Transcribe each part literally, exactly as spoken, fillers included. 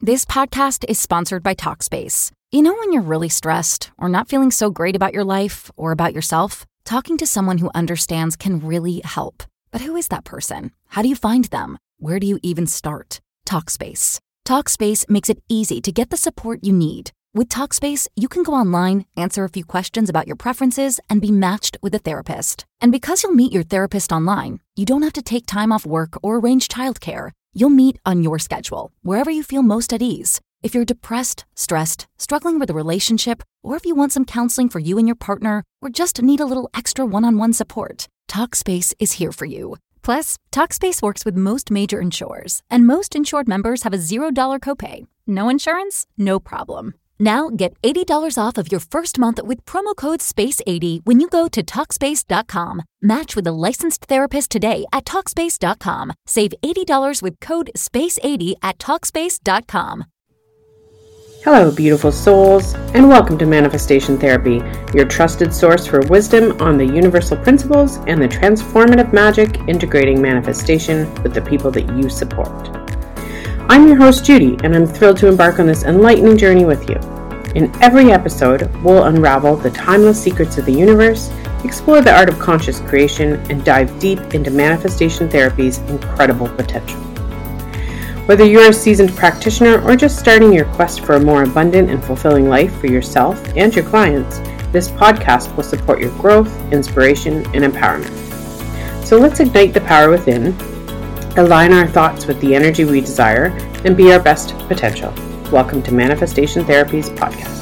This podcast is sponsored by Talkspace. You know when you're really stressed or not feeling so great about your life or about yourself? Talking to someone who understands can really help. But who is that person? How do you find them? Where do you even start? Talkspace. Talkspace makes it easy to get the support you need. With Talkspace, you can go online, answer a few questions about your preferences, and be matched with a therapist. And because you'll meet your therapist online, you don't have to take time off work or arrange childcare. You'll meet on your schedule, wherever you feel most at ease. If you're depressed, stressed, struggling with a relationship, or if you want some counseling for you and your partner, or just need a little extra one-on-one support, Talkspace is here for you. Plus, Talkspace works with most major insurers, and most insured members have a zero dollars copay. No insurance? No problem. Now get eighty dollars off of your first month with promo code space eighty when you go to Talkspace dot com. Match with a licensed therapist today at Talkspace dot com. Save eighty dollars with code space eighty at Talkspace dot com. Hello, beautiful souls, and welcome to Manifestation Therapy, your trusted source for wisdom on the universal principles and the transformative magic integrating manifestation with the people that you support. I'm your host, Judy, and I'm thrilled to embark on this enlightening journey with you. In every episode, we'll unravel the timeless secrets of the universe, explore the art of conscious creation, and dive deep into Manifestation Therapy's incredible potential. Whether you're a seasoned practitioner or just starting your quest for a more abundant and fulfilling life for yourself and your clients, this podcast will support your growth, inspiration, and empowerment. So let's ignite the power within, align our thoughts with the energy we desire, and be our best potential. Welcome to Manifestation Therapy's podcast.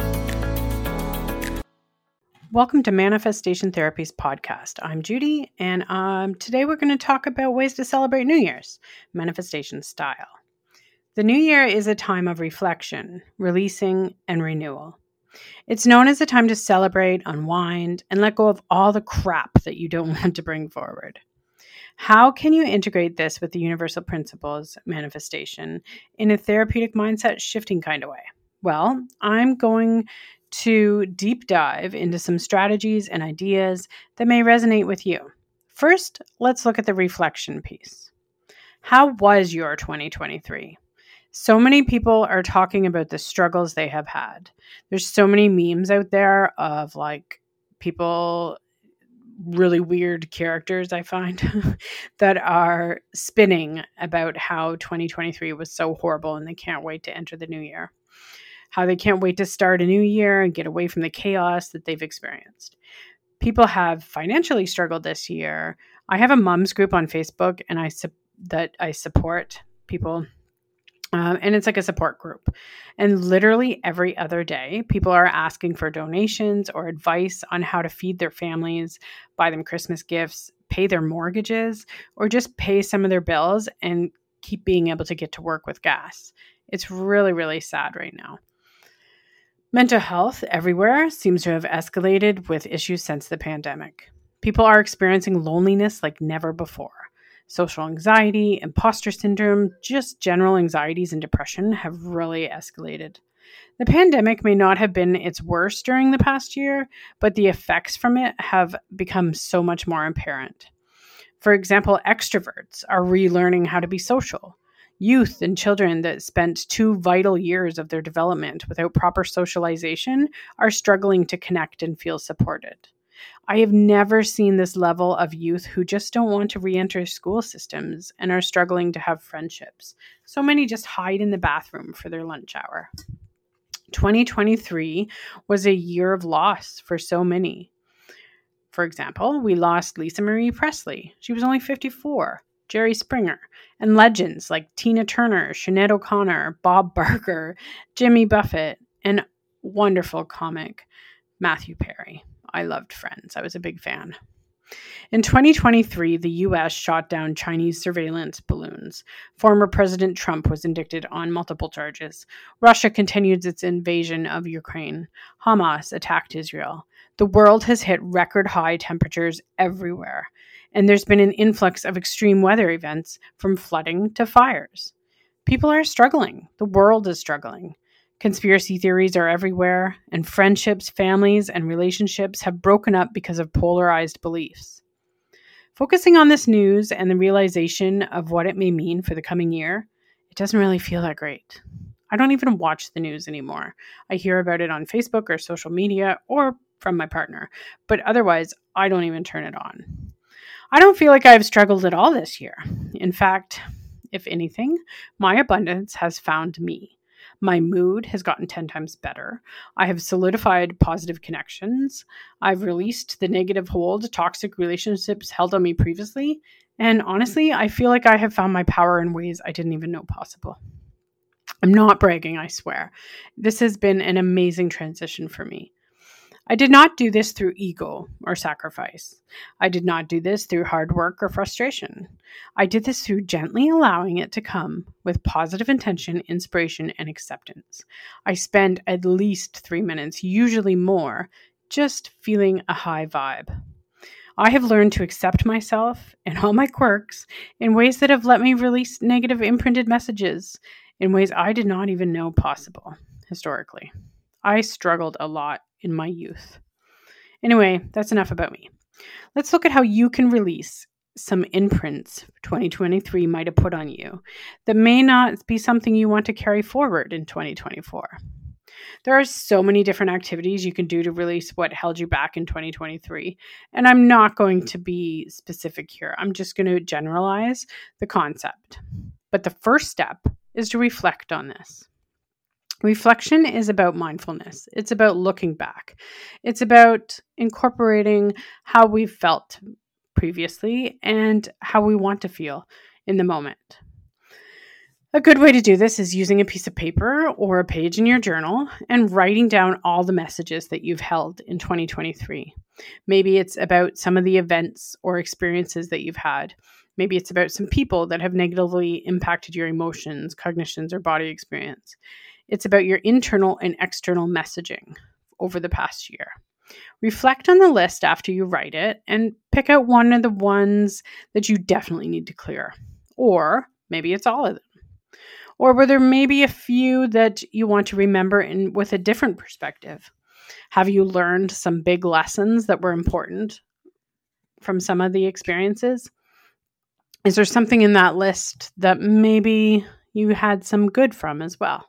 Welcome to Manifestation Therapy's podcast. I'm Judy, and um, today we're going to talk about ways to celebrate New Year's, manifestation style. The New Year is a time of reflection, releasing, and renewal. It's known as a time to celebrate, unwind, and let go of all the crap that you don't want to bring forward. How can you integrate this with the universal principles, manifestation, in a therapeutic mindset shifting kind of way? Well, I'm going to deep dive into some strategies and ideas that may resonate with you. First, let's look at the reflection piece. How was your twenty twenty-three? So many people are talking about the struggles they have had. There's so many memes out there of like people, really weird characters I find that are spinning about how twenty twenty-three was so horrible and they can't wait to enter the new year. How they can't wait to start a new year and get away from the chaos that they've experienced. People have financially struggled this year. I have a mom's group on Facebook and I su- that I support people. Um, and it's like a support group. And literally every other day, people are asking for donations or advice on how to feed their families, buy them Christmas gifts, pay their mortgages, or just pay some of their bills and keep being able to get to work with gas. It's really, really sad right now. Mental health everywhere seems to have escalated with issues since the pandemic. People are experiencing loneliness like never before. Social anxiety, imposter syndrome, just general anxieties and depression have really escalated. The pandemic may not have been its worst during the past year, but the effects from it have become so much more apparent. For example, extroverts are relearning how to be social. Youth and children that spent two vital years of their development without proper socialization are struggling to connect and feel supported. I have never seen this level of youth who just don't want to re-enter school systems and are struggling to have friendships. So many just hide in the bathroom for their lunch hour. twenty twenty-three was a year of loss for so many. For example, we lost Lisa Marie Presley. She was only fifty-four. Jerry Springer, and legends like Tina Turner, Sinead O'Connor, Bob Barker, Jimmy Buffett, and wonderful comic Matthew Perry. I loved Friends. I was a big fan. In twenty twenty-three, the U S shot down Chinese surveillance balloons. Former President Trump was indicted on multiple charges. Russia continued its invasion of Ukraine. Hamas attacked Israel. The world has hit record high temperatures everywhere, and there's been an influx of extreme weather events from flooding to fires. People are struggling. The world is struggling. Conspiracy theories are everywhere, and friendships, families, and relationships have broken up because of polarized beliefs. Focusing on this news and the realization of what it may mean for the coming year, it doesn't really feel that great. I don't even watch the news anymore. I hear about it on Facebook or social media or from my partner, but otherwise, I don't even turn it on. I don't feel like I've struggled at all this year. In fact, if anything, my abundance has found me. My mood has gotten ten times better. I have solidified positive connections. I've released the negative hold toxic relationships held on me previously. And honestly, I feel like I have found my power in ways I didn't even know possible. I'm not bragging, I swear. This has been an amazing transition for me. I did not do this through ego or sacrifice. I did not do this through hard work or frustration. I did this through gently allowing it to come with positive intention, inspiration, and acceptance. I spend at least three minutes, usually more, just feeling a high vibe. I have learned to accept myself and all my quirks in ways that have let me release negative imprinted messages in ways I did not even know possible historically. I struggled a lot in my youth. Anyway, that's enough about me. Let's look at how you can release some imprints twenty twenty-three might have put on you that may not be something you want to carry forward in twenty twenty-four. There are so many different activities you can do to release what held you back in twenty twenty-three, and I'm not going to be specific here. I'm just going to generalize the concept. But the first step is to reflect on this. Reflection is about mindfulness. It's about looking back. It's about incorporating how we've felt previously and how we want to feel in the moment. A good way to do this is using a piece of paper or a page in your journal and writing down all the messages that you've held in twenty twenty-three. Maybe it's about some of the events or experiences that you've had. Maybe it's about some people that have negatively impacted your emotions, cognitions, or body experience. It's about your internal and external messaging over the past year. Reflect on the list after you write it and pick out one of the ones that you definitely need to clear. Or maybe it's all of them. Or were there maybe a few that you want to remember in with a different perspective? Have you learned some big lessons that were important from some of the experiences? Is there something in that list that maybe you had some good from as well?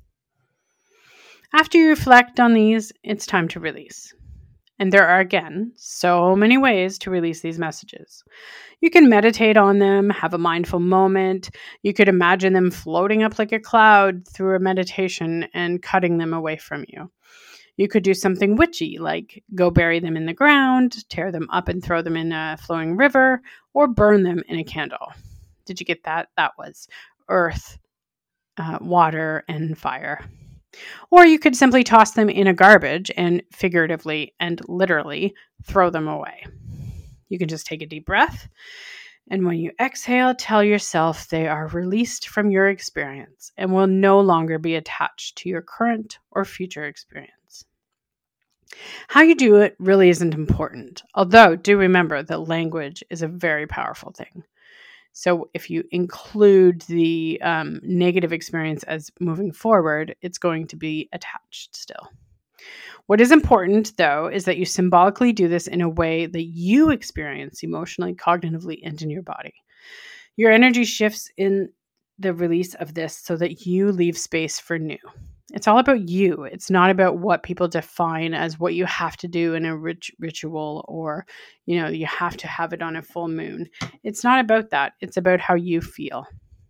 After you reflect on these, it's time to release. And there are, again, so many ways to release these messages. You can meditate on them, have a mindful moment. You could imagine them floating up like a cloud through a meditation and cutting them away from you. You could do something witchy, like go bury them in the ground, tear them up and throw them in a flowing river, or burn them in a candle. Did you get that? That was earth, uh, water, and fire. Or you could simply toss them in a garbage and figuratively and literally throw them away. You can just take a deep breath. And when you exhale, tell yourself they are released from your experience and will no longer be attached to your current or future experience. How you do it really isn't important, although do remember that language is a very powerful thing. So if you include the um, negative experience as moving forward, it's going to be attached still. What is important, though, is that you symbolically do this in a way that you experience emotionally, cognitively, and in your body. Your energy shifts in the release of this so that you leave space for new. It's all about you. It's not about what people define as what you have to do in a rit- ritual or, you know, you have to have it on a full moon. It's not about that. It's about how you feel.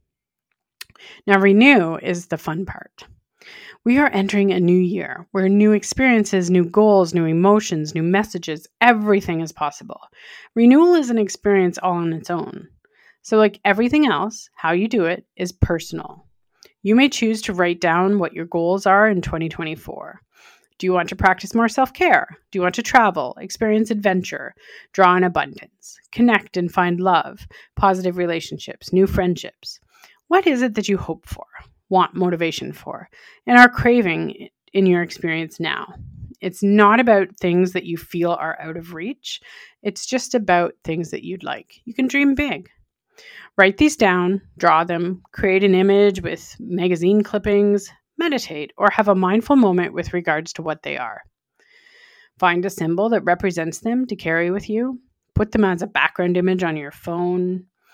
Now, renew is the fun part. We are entering a new year where new experiences, new goals, new emotions, new messages, everything is possible. Renewal is an experience all on its own. So like everything else, how you do it is personal. You may choose to write down what your goals are in twenty twenty-four. Do you want to practice more self-care? Do you want to travel, experience adventure, draw in abundance, connect and find love, positive relationships, new friendships? What is it that you hope for, want motivation for, and are craving in your experience now? It's not about things that you feel are out of reach. It's just about things that you'd like. You can dream big. Write these down, draw them, create an image with magazine clippings, meditate, or have a mindful moment with regards to what they are. Find a symbol that represents them to carry with you. Put them as a background image on your phone.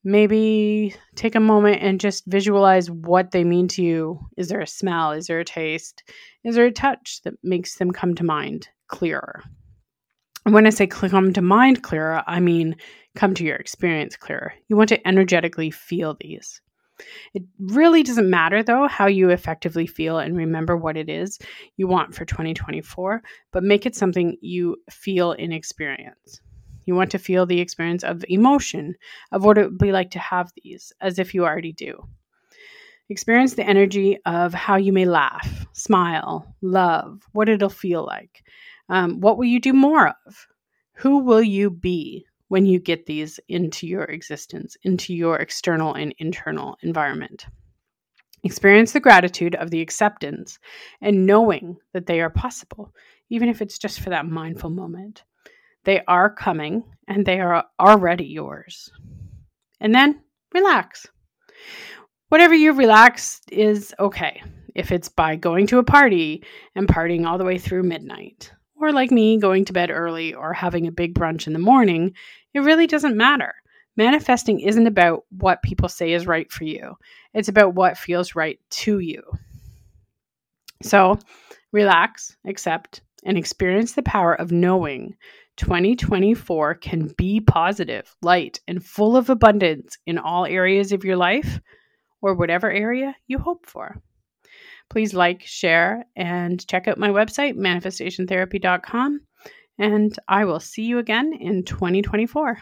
Maybe take a moment and just visualize what they mean to you. Is there a smell? Is there a taste? Is there a touch that makes them come to mind clearer? And when I say come to mind clearer, I mean come to your experience clearer. You want to energetically feel these. It really doesn't matter, though, how you effectively feel and remember what it is you want for twenty twenty-four, but make it something you feel in experience. You want to feel the experience of emotion, of what it would be like to have these, as if you already do. Experience the energy of how you may laugh, smile, love, what it'll feel like. Um, what will you do more of? Who will you be when you get these into your existence, into your external and internal environment? Experience the gratitude of the acceptance and knowing that they are possible, even if it's just for that mindful moment. They are coming and they are already yours. And then relax. Whatever you relax is okay. If it's by going to a party and partying all the way through midnight, or like me, going to bed early or having a big brunch in the morning, it really doesn't matter. Manifesting isn't about what people say is right for you. It's about what feels right to you. So relax, accept, and experience the power of knowing twenty twenty-four can be positive, light, and full of abundance in all areas of your life or whatever area you hope for. Please like, share, and check out my website, manifestation therapy dot com, and I will see you again in twenty twenty-four.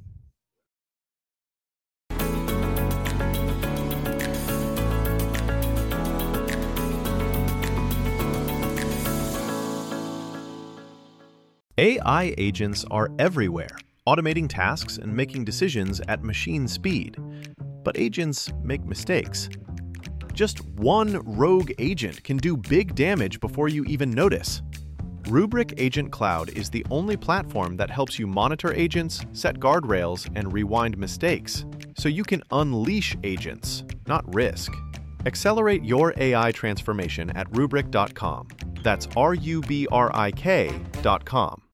A I agents are everywhere, automating tasks and making decisions at machine speed. But agents make mistakes. Just one rogue agent can do big damage before you even notice. Rubrik Agent Cloud is the only platform that helps you monitor agents, set guardrails, and rewind mistakes, so you can unleash agents, not risk. Accelerate your A I transformation at rubrik dot com. That's R U B R I K dot com.